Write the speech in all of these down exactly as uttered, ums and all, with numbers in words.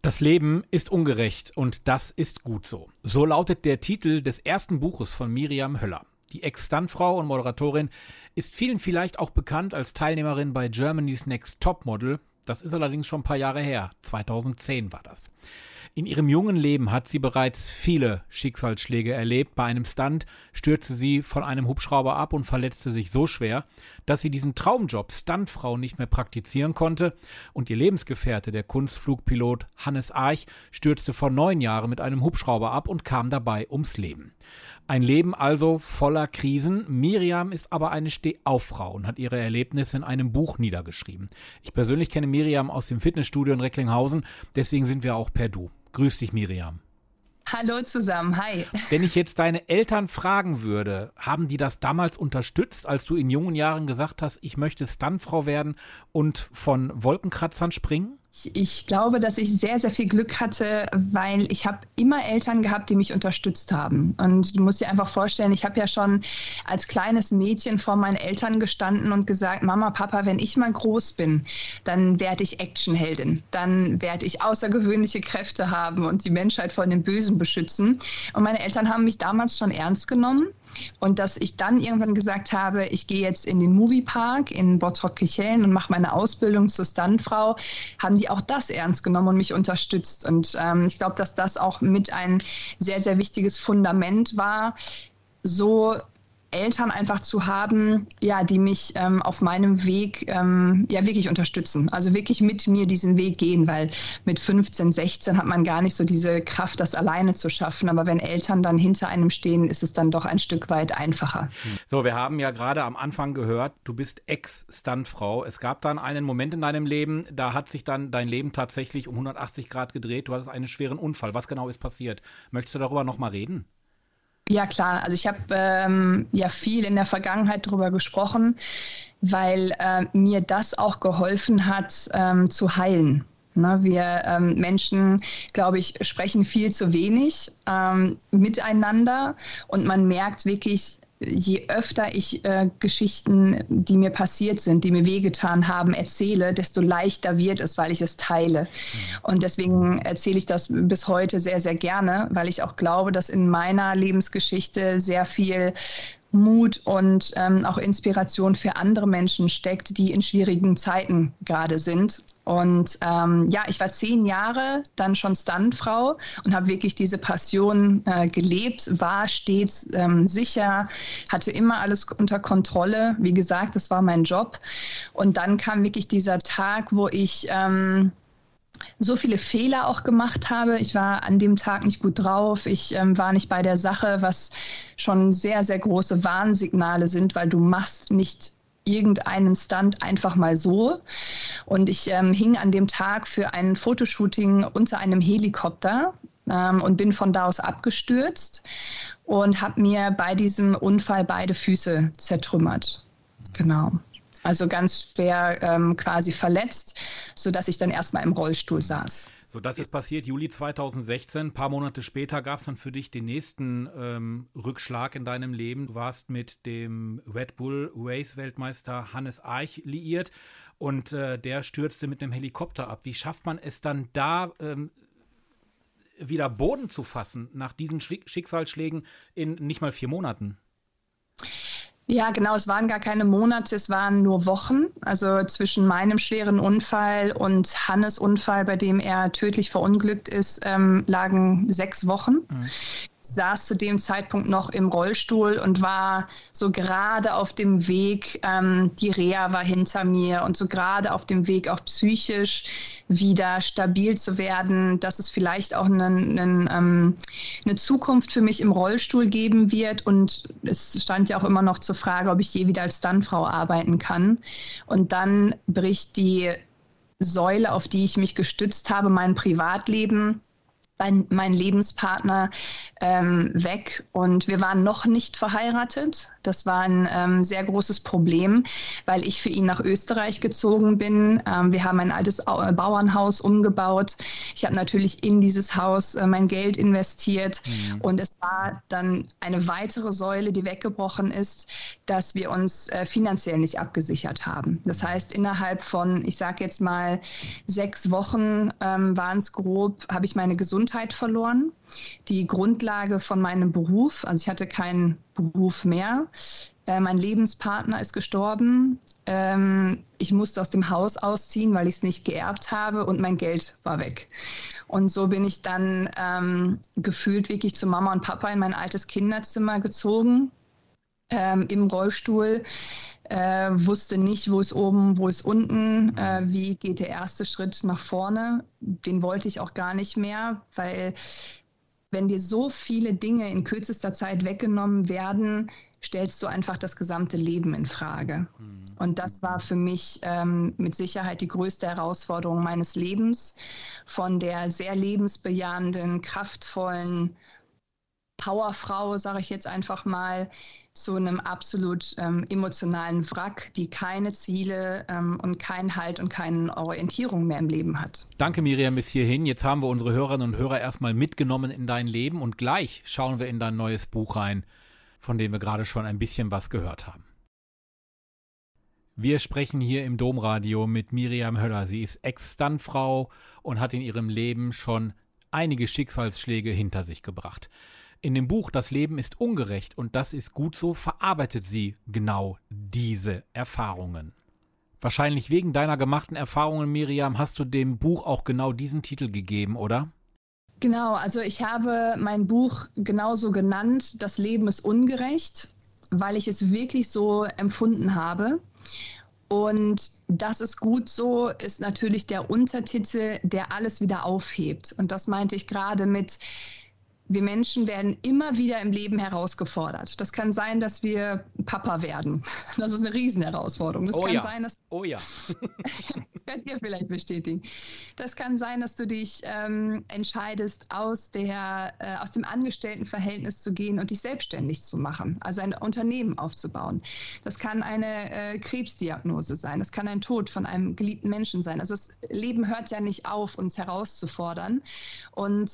Das Leben ist ungerecht und das ist gut so. So lautet der Titel des ersten Buches von Miriam Höller. Die Ex-Stuntfrau und Moderatorin ist vielen vielleicht auch bekannt als Teilnehmerin bei Germany's Next Topmodel. Das ist allerdings schon ein paar Jahre her. zweitausendzehn war das. In ihrem jungen Leben hat sie bereits viele Schicksalsschläge erlebt. Bei einem Stunt stürzte sie von einem Hubschrauber ab und verletzte sich so schwer, dass sie diesen Traumjob Stuntfrau nicht mehr praktizieren konnte. Und ihr Lebensgefährte, der Kunstflugpilot Hannes Arch, stürzte vor neun Jahren mit einem Hubschrauber ab und kam dabei ums Leben. Ein Leben also voller Krisen. Miriam ist aber eine Stehauffrau und hat ihre Erlebnisse in einem Buch niedergeschrieben. Ich persönlich kenne Miriam aus dem Fitnessstudio in Recklinghausen, deswegen sind wir auch per Du. Grüß dich, Miriam. Hallo zusammen, hi. Wenn ich jetzt deine Eltern fragen würde, haben die das damals unterstützt, als du in jungen Jahren gesagt hast, ich möchte Stuntfrau werden und von Wolkenkratzern springen? Ich glaube, dass ich sehr, sehr viel Glück hatte, weil ich habe immer Eltern gehabt, die mich unterstützt haben. Und du musst dir einfach vorstellen, ich habe ja schon als kleines Mädchen vor meinen Eltern gestanden und gesagt, Mama, Papa, wenn ich mal groß bin, dann werde ich Actionheldin. Dann werde ich außergewöhnliche Kräfte haben und die Menschheit vor dem Bösen beschützen. Und meine Eltern haben mich damals schon ernst genommen. Und dass ich dann irgendwann gesagt habe, ich gehe jetzt in den Moviepark in Bottrop-Kirchhellen und mache meine Ausbildung zur Stuntfrau, haben die auch das ernst genommen und mich unterstützt. Und ähm, ich glaube, dass das auch mit ein sehr, sehr wichtiges Fundament war, so Eltern einfach zu haben, ja, die mich ähm, auf meinem Weg ähm, ja wirklich unterstützen. Also wirklich mit mir diesen Weg gehen, weil mit fünfzehn, sechzehn hat man gar nicht so diese Kraft, das alleine zu schaffen. Aber wenn Eltern dann hinter einem stehen, ist es dann doch ein Stück weit einfacher. So, wir haben ja gerade am Anfang gehört, du bist Ex-Stuntfrau. Es gab dann einen Moment in deinem Leben, da hat sich dann dein Leben tatsächlich um hundertachtzig Grad gedreht. Du hattest einen schweren Unfall. Was genau ist passiert? Möchtest du darüber nochmal reden? Ja, klar. Also ich habe ähm, ja viel in der Vergangenheit darüber gesprochen, weil äh, mir das auch geholfen hat, ähm, zu heilen. Ne, wir ähm, Menschen, glaube ich, sprechen viel zu wenig ähm, miteinander und man merkt wirklich, je öfter ich äh, Geschichten, die mir passiert sind, die mir wehgetan haben, erzähle, desto leichter wird es, weil ich es teile. Und deswegen erzähle ich das bis heute sehr, sehr gerne, weil ich auch glaube, dass in meiner Lebensgeschichte sehr viel Mut und ähm, auch Inspiration für andere Menschen steckt, die in schwierigen Zeiten gerade sind. Und ähm, ja, ich war zehn Jahre dann schon Stuntfrau und habe wirklich diese Passion äh, gelebt, war stets ähm, sicher, hatte immer alles unter Kontrolle. Wie gesagt, das war mein Job. Und dann kam wirklich dieser Tag, wo ich ähm, so viele Fehler auch gemacht habe. Ich war an dem Tag nicht gut drauf. Ich ähm, war nicht bei der Sache, was schon sehr, sehr große Warnsignale sind, weil du machst nicht irgendeinen Stunt einfach mal so. Und ich ähm, hing an dem Tag für ein Fotoshooting unter einem Helikopter ähm, und bin von da aus abgestürzt und habe mir bei diesem Unfall beide Füße zertrümmert. Genau. Also ganz schwer ähm, quasi verletzt, sodass ich dann erstmal im Rollstuhl saß. So, das ist passiert Juli zweitausendsechzehn. Ein paar Monate später gab es dann für dich den nächsten ähm, Rückschlag in deinem Leben. Du warst mit dem Red Bull Race-Weltmeister Hannes Arch liiert und äh, der stürzte mit einem Helikopter ab. Wie schafft man es dann da, ähm, wieder Boden zu fassen nach diesen Schick- Schicksalsschlägen in nicht mal vier Monaten? Ja, genau, es waren gar keine Monate, es waren nur Wochen. Also zwischen meinem schweren Unfall und Hannes' Unfall, bei dem er tödlich verunglückt ist, ähm, lagen sechs Wochen. Mhm. Ich saß zu dem Zeitpunkt noch im Rollstuhl und war so gerade auf dem Weg, ähm, die Reha war hinter mir und so gerade auf dem Weg auch psychisch wieder stabil zu werden, dass es vielleicht auch einen, einen, ähm, eine Zukunft für mich im Rollstuhl geben wird. Und es stand ja auch immer noch zur Frage, ob ich je wieder als Stuntfrau arbeiten kann. Und dann bricht die Säule, auf die ich mich gestützt habe, mein Privatleben, mein, mein Lebenspartner ähm, weg und wir waren noch nicht verheiratet. Das war ein ähm, sehr großes Problem, weil ich für ihn nach Österreich gezogen bin. Ähm, wir haben ein altes Bauernhaus umgebaut. Ich habe natürlich in dieses Haus äh, mein Geld investiert mhm. und es war dann eine weitere Säule, die weggebrochen ist, dass wir uns äh, finanziell nicht abgesichert haben. Das heißt, innerhalb von, ich sage jetzt mal, sechs Wochen ähm, waren es grob, habe ich meine Gesundheit verloren, die Grundlage von meinem Beruf, also ich hatte keinen Beruf mehr, äh, mein Lebenspartner ist gestorben, ähm, ich musste aus dem Haus ausziehen, weil ich es nicht geerbt habe und mein Geld war weg. Und so bin ich dann ähm, gefühlt wirklich zu Mama und Papa in mein altes Kinderzimmer gezogen, ähm, im Rollstuhl. Äh, wusste nicht, wo ist oben, wo ist unten, äh, wie geht der erste Schritt nach vorne. Den wollte ich auch gar nicht mehr, weil wenn dir so viele Dinge in kürzester Zeit weggenommen werden, stellst du einfach das gesamte Leben in Frage. Mhm. Und das war für mich ähm, mit Sicherheit die größte Herausforderung meines Lebens, von der sehr lebensbejahenden, kraftvollen Powerfrau, sage ich jetzt einfach mal, zu einem absolut ähm, emotionalen Wrack, die keine Ziele ähm, und keinen Halt und keine Orientierung mehr im Leben hat. Danke, Miriam, bis hierhin. Jetzt haben wir unsere Hörerinnen und Hörer erstmal mitgenommen in dein Leben und gleich schauen wir in dein neues Buch rein, von dem wir gerade schon ein bisschen was gehört haben. Wir sprechen hier im Domradio mit Miriam Höller. Sie ist Ex-Stuntfrau und hat in ihrem Leben schon einige Schicksalsschläge hinter sich gebracht. In dem Buch »Das Leben ist ungerecht und das ist gut so« verarbeitet sie genau diese Erfahrungen. Wahrscheinlich wegen deiner gemachten Erfahrungen, Miriam, hast du dem Buch auch genau diesen Titel gegeben, oder? Genau, also ich habe mein Buch genauso genannt, »Das Leben ist ungerecht«, weil ich es wirklich so empfunden habe. Und das ist gut so, ist natürlich der Untertitel, der alles wieder aufhebt. Und das meinte ich gerade mit: Wir Menschen werden immer wieder im Leben herausgefordert. Das kann sein, dass wir Papa werden. Das ist eine Riesenherausforderung. Das oh kann ja. sein, dass Oh ja. könnt ihr vielleicht bestätigen. Das kann sein, dass du dich ähm, entscheidest, aus der äh, aus dem Angestelltenverhältnis zu gehen und dich selbstständig zu machen, also ein Unternehmen aufzubauen. Das kann eine äh, Krebsdiagnose sein. Das kann ein Tod von einem geliebten Menschen sein. Also das Leben hört ja nicht auf, uns herauszufordern. Und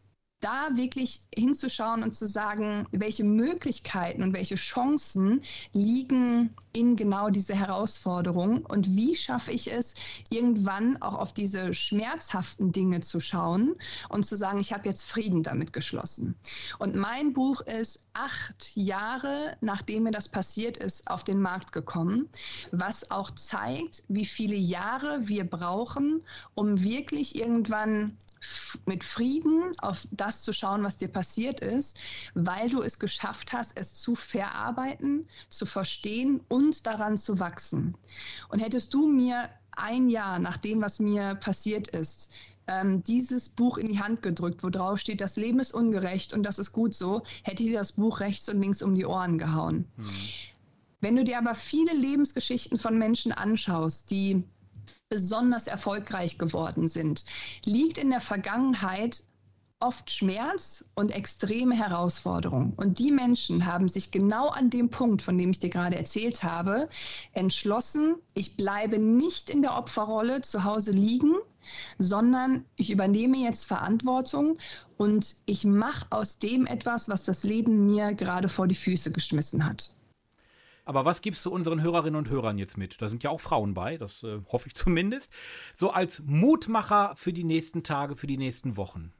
da wirklich hinzuschauen und zu sagen, welche Möglichkeiten und welche Chancen liegen in genau diese Herausforderung und wie schaffe ich es, irgendwann auch auf diese schmerzhaften Dinge zu schauen und zu sagen, ich habe jetzt Frieden damit geschlossen. Und mein Buch ist acht Jahre, nachdem mir das passiert ist, auf den Markt gekommen, was auch zeigt, wie viele Jahre wir brauchen, um wirklich irgendwann mit Frieden auf das zu schauen, was dir passiert ist, weil du es geschafft hast, es zu verarbeiten, zu verstehen und daran zu wachsen. Und hättest du mir ein Jahr nach dem, was mir passiert ist, ähm, dieses Buch in die Hand gedrückt, wo drauf steht, das Leben ist ungerecht und das ist gut so, hätte ich dir das Buch rechts und links um die Ohren gehauen. Mhm. Wenn du dir aber viele Lebensgeschichten von Menschen anschaust, die besonders erfolgreich geworden sind, liegt in der Vergangenheit oft Schmerz und extreme Herausforderung. Und die Menschen haben sich genau an dem Punkt, von dem ich dir gerade erzählt habe, entschlossen, ich bleibe nicht in der Opferrolle zu Hause liegen, sondern ich übernehme jetzt Verantwortung und ich mache aus dem etwas, was das Leben mir gerade vor die Füße geschmissen hat. Aber was gibst du unseren Hörerinnen und Hörern jetzt mit? Da sind ja auch Frauen bei, das äh, hoffe ich zumindest. So als Mutmacher für die nächsten Tage, für die nächsten Wochen.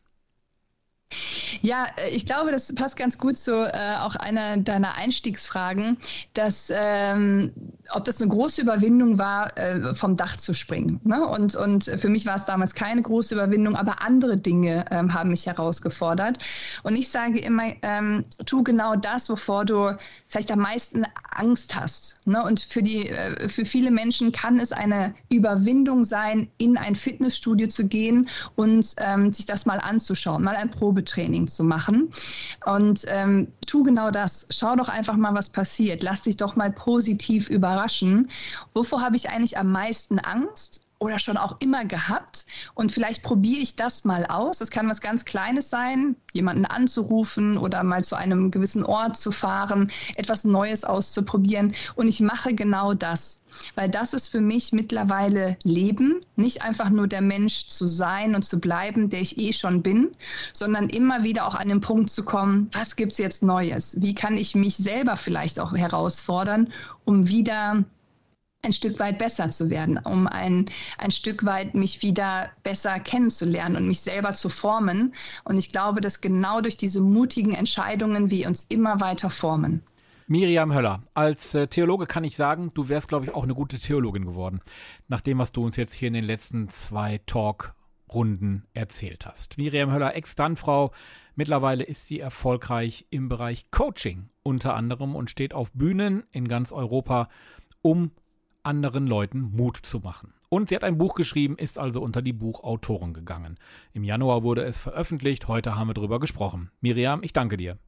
Ja, ich glaube, das passt ganz gut zu äh, auch einer deiner Einstiegsfragen, dass ähm, ob das eine große Überwindung war, äh, vom Dach zu springen. Ne? Und, und für mich war es damals keine große Überwindung, aber andere Dinge ähm, haben mich herausgefordert. Und ich sage immer, ähm, tu genau das, wovor du vielleicht am meisten Angst hast. Ne? Und für, die, äh, für viele Menschen kann es eine Überwindung sein, in ein Fitnessstudio zu gehen und ähm, sich das mal anzuschauen, mal ein Probetraining zu machen. Und ähm, tu genau das. Schau doch einfach mal, was passiert. Lass dich doch mal positiv überraschen. Wovor habe ich eigentlich am meisten Angst? oder schon auch immer gehabt und vielleicht probiere ich das mal aus. Es kann was ganz Kleines sein, jemanden anzurufen oder mal zu einem gewissen Ort zu fahren, etwas Neues auszuprobieren und ich mache genau das, weil das ist für mich mittlerweile Leben, nicht einfach nur der Mensch zu sein und zu bleiben, der ich eh schon bin, sondern immer wieder auch an den Punkt zu kommen, was gibt es jetzt Neues? Wie kann ich mich selber vielleicht auch herausfordern, um wieder ein Stück weit besser zu werden, um ein, ein Stück weit mich wieder besser kennenzulernen und mich selber zu formen. Und ich glaube, dass genau durch diese mutigen Entscheidungen wir uns immer weiter formen. Miriam Höller, als äh, Theologe kann ich sagen, du wärst, glaube ich, auch eine gute Theologin geworden, nach dem, was du uns jetzt hier in den letzten zwei Talkrunden erzählt hast. Miriam Höller, Ex-Stuntfrau, mittlerweile ist sie erfolgreich im Bereich Coaching unter anderem und steht auf Bühnen in ganz Europa, um anderen Leuten Mut zu machen. Und sie hat ein Buch geschrieben, ist also unter die Buchautoren gegangen. Im Januar wurde es veröffentlicht, heute haben wir drüber gesprochen. Miriam, ich danke dir.